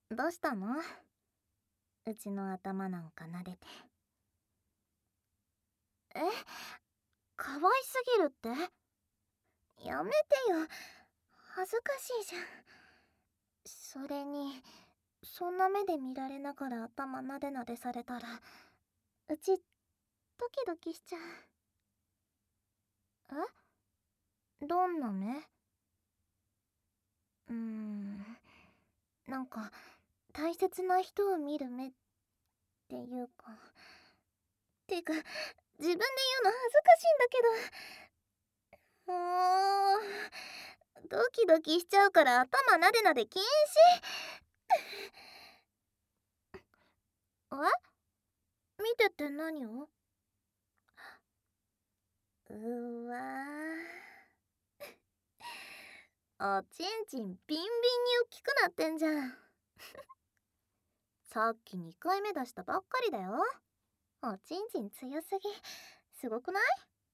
どうしたの？うちの頭なんか撫でて。え、可愛すぎるって？やめてよ。恥ずかしいじゃん。それに、そんな目で見られながら頭なでなでされたら、うち、ドキドキしちゃう。どんな目？なんか、大切な人を見る目っていうか。てか、自分で言うの恥ずかしいんだけど。ドキドキしちゃうから頭なでなで禁止。見てて何を？うわー。おちんちんビンビンに大きくなってんじゃん。さっき2回目出したばっかりだよ。おちんちん強すぎ。すごくない？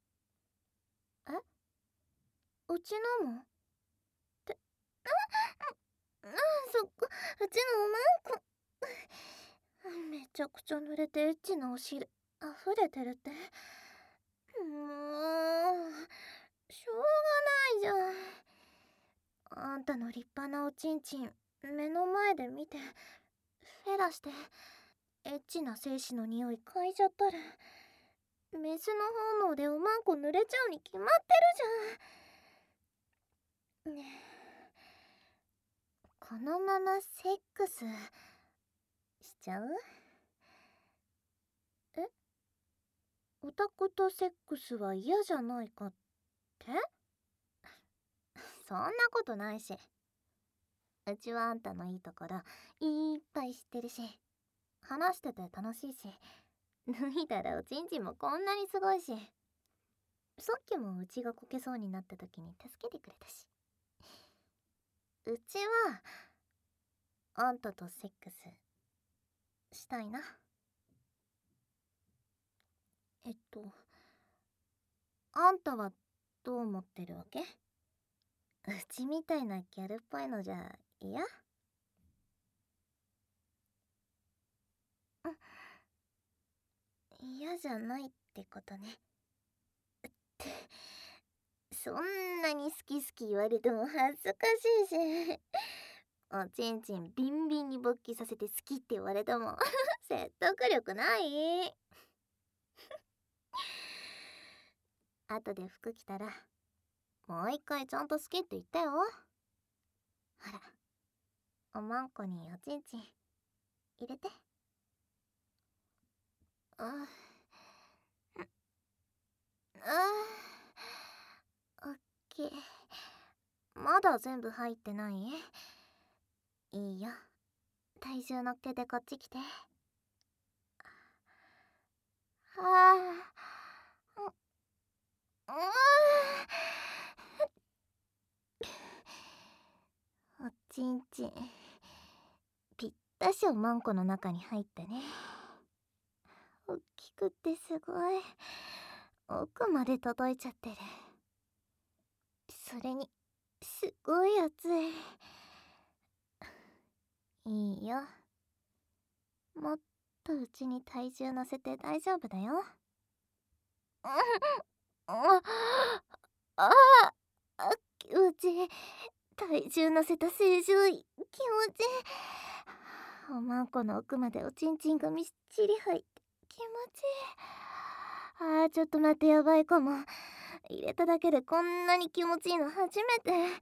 うちのも？ってそっか、うちのおまんこ。めちゃくちゃ濡れてエッチなお尻溢れてるって。しょうがないじゃん。あんたの立派なおちんちん目の前で見てフェラしてエッチな精子の匂い嗅いじゃったら、メスの本能でおまんこ濡れちゃうに決まってるじゃん。ねえ、このままセックスしちゃう？オタクとセックスは嫌じゃないかって？そんなことないし。うちはあんたのいいところいっぱい知ってるし、話してて楽しいし、脱いだらおちんちんもこんなにすごいし、さっきもうちがこけそうになった時に助けてくれたし。うちはあんたとセックスしたいな。あんたはどう思ってるわけ？うちみたいなギャルっぽいのじゃ嫌？嫌じゃないってことね。ってそんなに好き好き言われても恥ずかしいし、おちんちんビンビンに勃起させて好きって言われても説得力ない。後で服着たらもう一回ちゃんと好きって言ってよ。ほら、おまんこにおちんちん入れて。オッケー。まだ全部入ってない？いいよ、体重乗っけてこっち来て。おちんちんぴったしおまんこの中に入ってね。おっきくってすごい奥まで届いちゃってる。それにすごい熱い。いいよ、もっとうちに体重乗せて大丈夫だよ。気持ちいい。体重乗せた正常位気持ちいい。おまんこの奥までおちんちんがみっちり入って気持ちいい。ちょっと待って、やばいかも。入れただけでこんなに気持ちいいの初めて。すごい。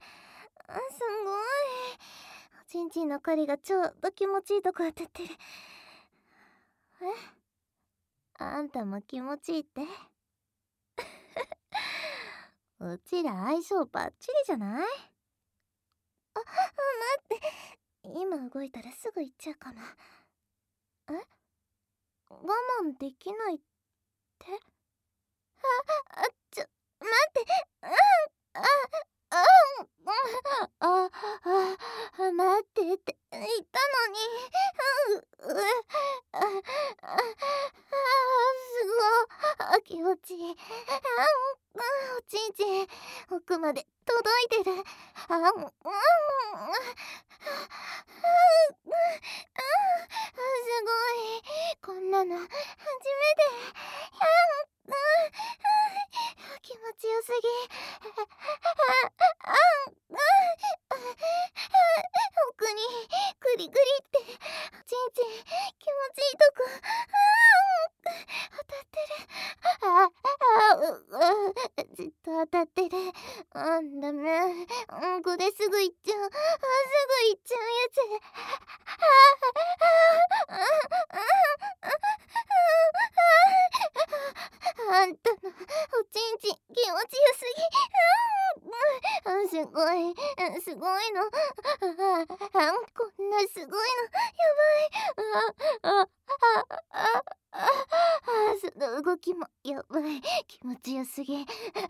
おちんちんの狩りがちょうど気持ちいいとこ当たってる。あんたも気持ちいいって？うちら相性バッチリじゃない？待って、今動いたらすぐ行っちゃうかも。我慢できないって？待って。待ってって言ったのに。すごい。気持ちいい。おちんちん奥まで届いてる。 行っちゃう。すぐ行っちゃうやつ。あんたのおちんちん気持ちよすぎ。すごい、すごいの。こんなすごいの、やばい。その動きもやばい。気持ちよすぎ。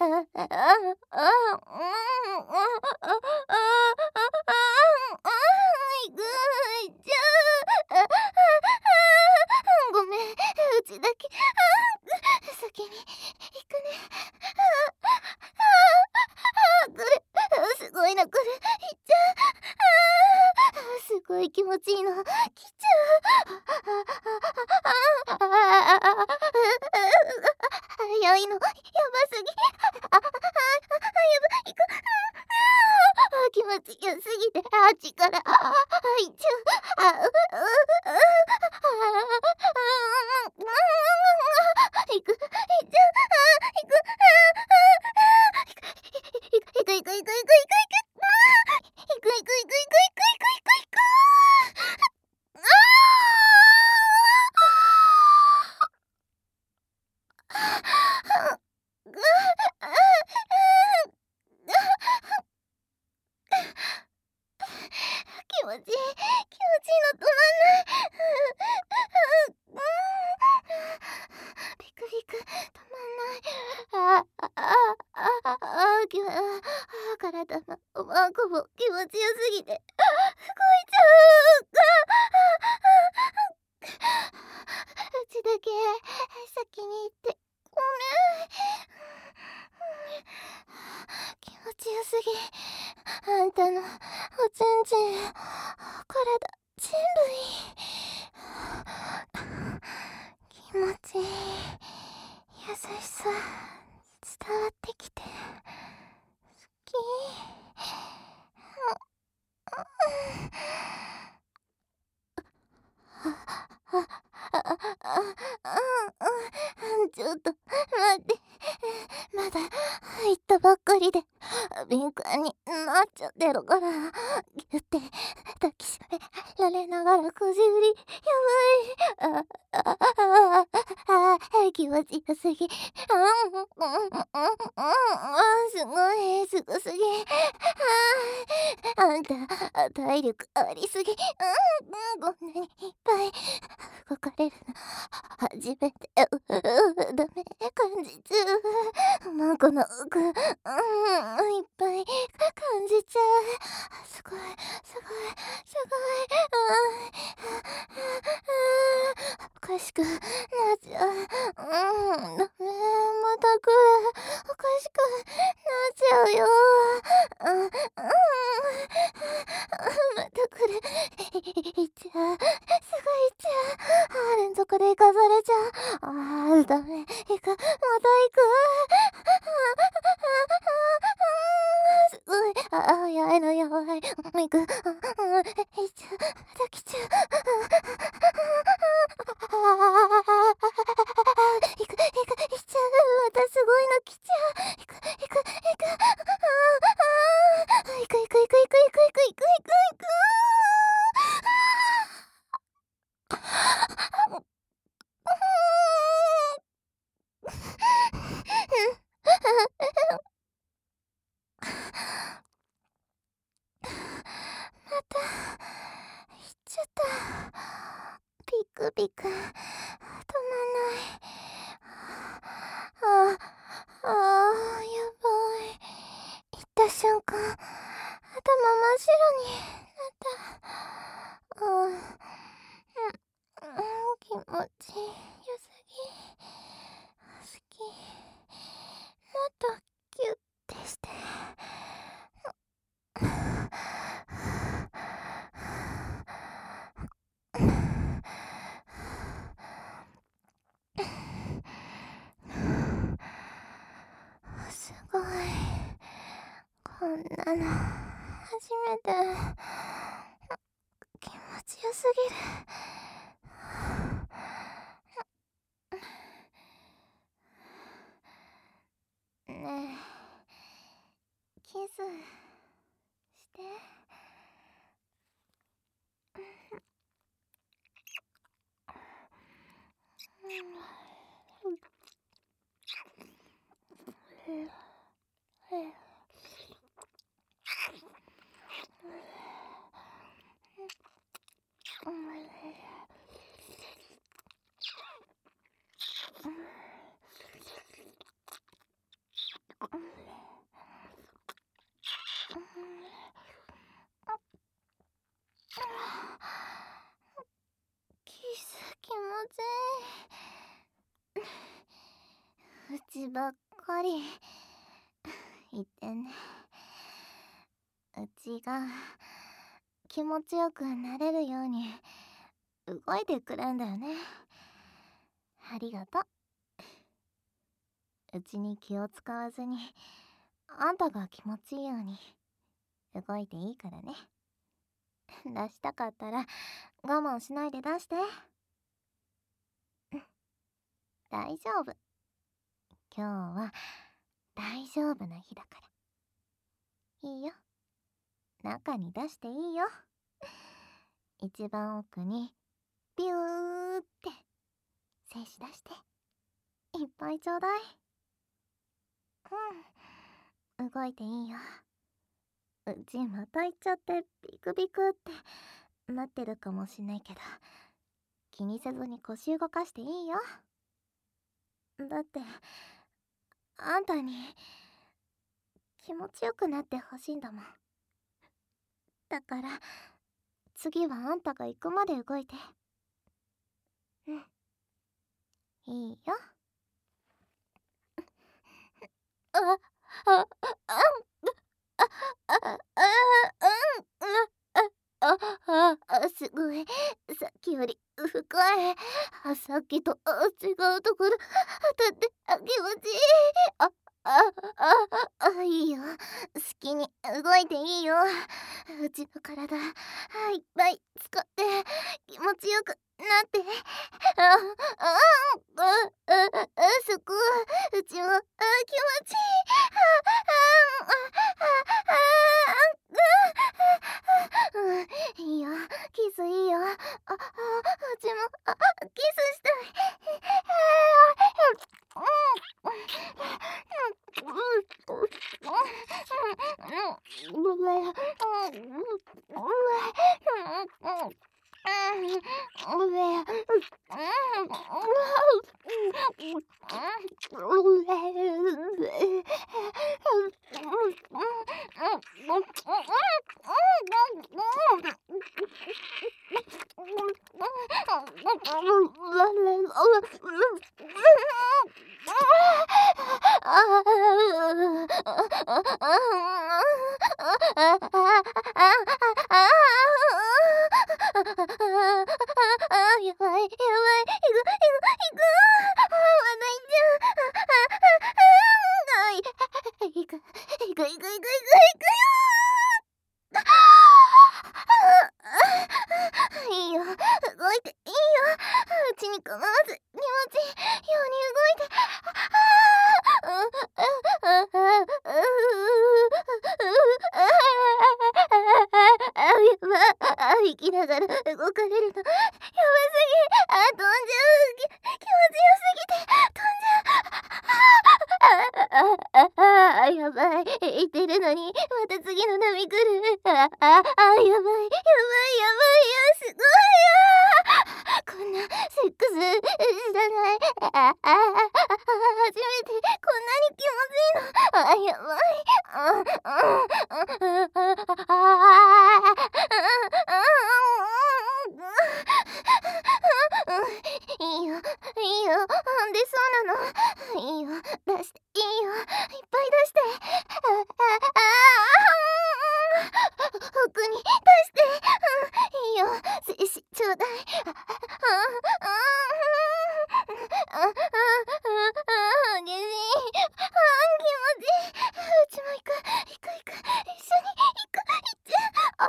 いくいっちゃう。ごめん、うちだけ。先に行くね。これ、すごいの、これ。行っちゃう。すごい気持ちいいの。来ちゃう。早いの、やばすぎ。やばい、行く。気持ちよすぎて、力、入っちゃう。行く、行っちゃう。行く。行く。行く。行く。行く。行く。行く。行く。行く。行く。行く。行く。行く。行く。行く。気持ちいい。気持ちいいの止まんない。ビクビク止まんない。体のおまんこも気持ちよすぎて動いちゃう。うちだけ先に行ってごめん。気持ちよすぎ。あんたのおちんちん、体全部いい。気持ちいい。優しさ伝わってきて好き。ちょっと待って。まだ入ったばっかりで敏感になっちゃってるから、ギュって抱きしめられながらこじ売り。やばい。気持ちよすぎ。すごい、すごすぎ。あんた、体力ありすぎ。こんなにいっぱい動かれるの初めて。ダメ、感じちゃう。マンコの奥、いっぱい感じちゃう。すごい、すごい、すごい。おかしくなっちゃう。ダメ、また来る。おかしくなっちゃうよ。また来る。いっちゃう。すごいいっちゃう。連続で行かされちゃう。ダメ。行く。また行く。すごい。やいのやばい。行く。行っちゃう。また来ちゃう。行く。行っちゃう。またすごいの来ちゃう。行く。行く。行く。また行っちゃった。ビクビク止まんない。やばい。行った瞬間、頭真っ白になった。気持ちよすぎ。好き。もっとキュッてして。すごい。こんなの初めて。気持ちよすぎる。ねえ、キスして。 キス気持ちいい。うちばっかり言ってね。うちが気持ちよくなれるように動いてくれんだよね。ありがとう。うちに気を使わずにあんたが気持ちいいように動いていいからね。出したかったら我慢しないで出して。大丈夫。今日は大丈夫な日だから。いいよ。中に出していいよ。一番奥にビューって精子出していっぱいちょうだい。動いていいよ。うちまた行っちゃってビクビクってなってるかもしんないけど、気にせずに腰動かしていいよ。だってあんたに気持ちよくなってほしいんだもん。だから次はあんたが行くまで動いて。いいよ。あ、あ、あ、あ、すごい。さっきより深い。さっきと違うところ当たって気持ちいい。あ、いいよ。好きに動いていいよ。うちの体いっぱい使って気持ちよくなって。そこうちも気持ちいい。いいよ、キスいいよ。うちもキスしたい。やばい、やばい、行く、まだいっちゃう。行くよ。いいよ、動いていいよ。うちに構わず気持ちいいように動いて。やばい、生きながら動かれるのやばすぎ。飛んじゃう。気持ちよすぎて飛んじゃう。やばい、言ってるのにまた次の波来る。やばい、すごいよ。こんなセックス知らない。初めてこんなに気持ちいいの。やばい。いいよ、出そうなの。いいよ、出して、いいよ、いっぱい出して。奥に出して。いいよ、精子ちょうだい。激しい。気持ちいい。うちも行く。一緒に行っちゃう。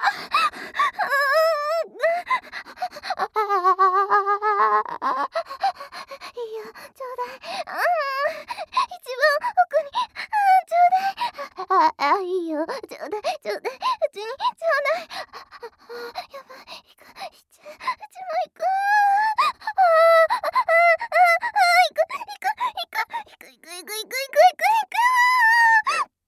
いいよ、ちょうだい。一番奥に、ちょうだい。いいよ、ちょうだい。うちにちょうだい。やばい、行く。うちも行く。行く。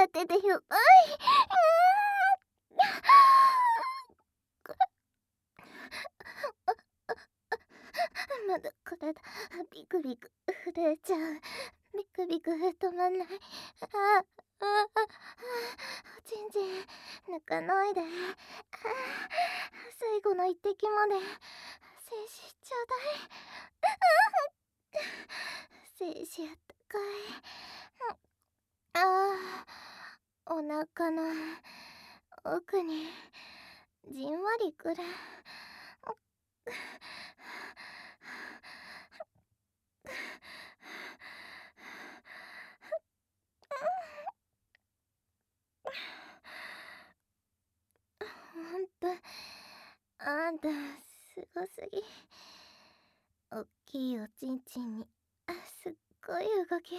手でやばい。まだ体ビクビク震えちゃう。ビクビク止まんない。おちんちん抜かないで。最後の一滴まで精子ちょうだい。精子あったかい。お腹の奥にじんわりくる。あんたすごすぎ。おっきいおちんちんにすっごい動き。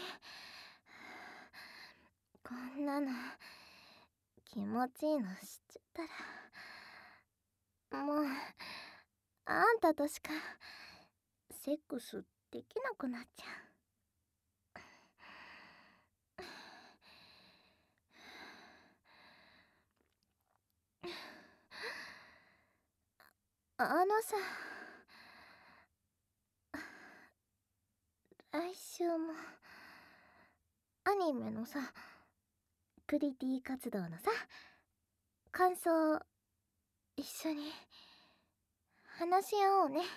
こんなの気持ちいいの知っちゃったらもうあんたとしかセックスできなくなっちゃう。さ、来週もアニメのさ、プリティ活動のさ、感想一緒に話し合おうね。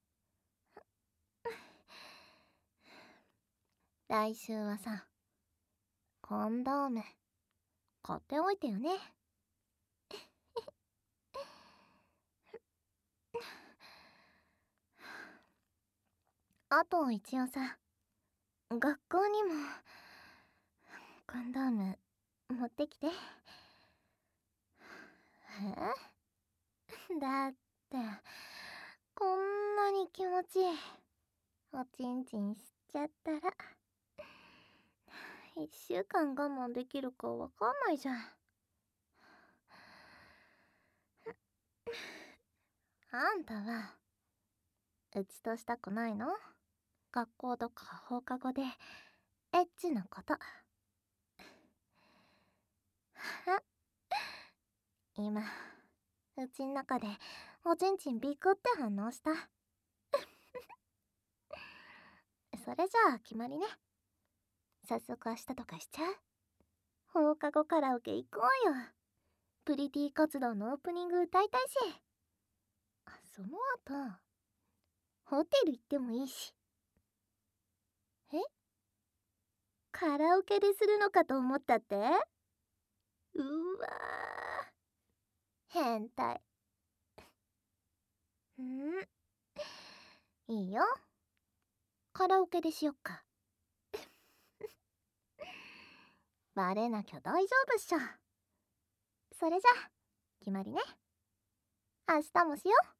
来週はさ、コンドーム買っておいてよね。あと一応さ、学校にもコンドーム持ってきて。だってこんなに気持ちいいおちんちんしちゃったら1週間我慢できるかわかんないじゃん。あんたはうちとしたくないの？学校とか放課後でエッチなこと。今うちん中でおちんちんビクって反応した。それじゃあ決まりね。早速明日とかしちゃう？放課後カラオケ行こうよ。プリティ活動のオープニング歌いたいし。その後ホテル行ってもいいし。カラオケでするのかと思ったって？うわー、変態。いいよ、カラオケでしよっか。バレなきゃ大丈夫っしょ。それじゃ決まりね。明日もしよう。